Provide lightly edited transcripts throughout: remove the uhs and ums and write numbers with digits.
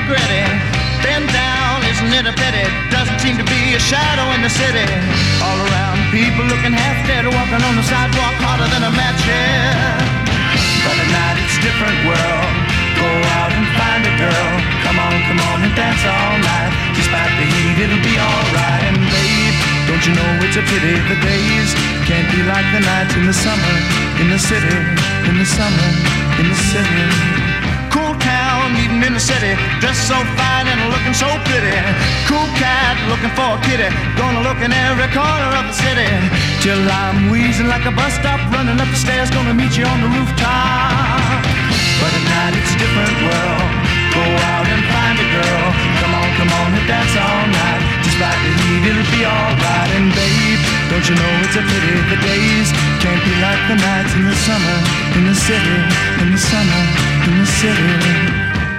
gritty. Been down, isn't it a pity? Doesn't seem to be a shadow in the city. All around, people looking half dead, walking on the sidewalk harder than a match here. But at night it's a different world. Go out and find a girl. Come on and dance all night. Despite the heat, it'll be alright. And babe, don't you know it's a pity the days can't be like the nights in the summer, in the city, in the summer, in the city. Cool town, meeting in the city, dressed so fine and looking so pretty. Cool cat, looking for a kitty, gonna look in every corner of the city. Till I'm wheezing like a bus stop, running up the stairs, gonna meet you on the rooftop. But at night it's a different world. Go out and find a girl. Come on and dance all night. Despite the heat, it'll be alright. And babe, don't you know it's a pity the days can't be like the nights in the summer, in the city, in the summer, in the city.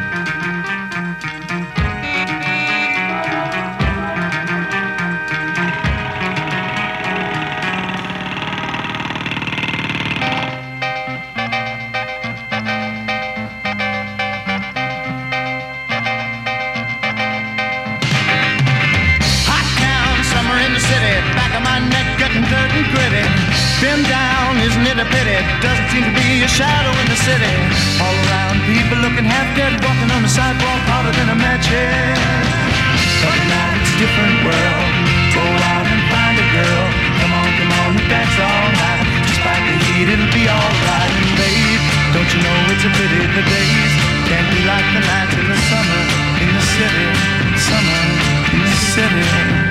Been down, isn't it a pity? Doesn't seem to be a shadow in the city. All around, people looking half dead, walking on the sidewalk harder than a match head. But now it's a different world. Go out and find a girl. Come on and dance all night. Despite the heat, it'll be alright. And babe, don't you know it's a pity the days can't be like the nights in the summer, in the city, summer, in the city.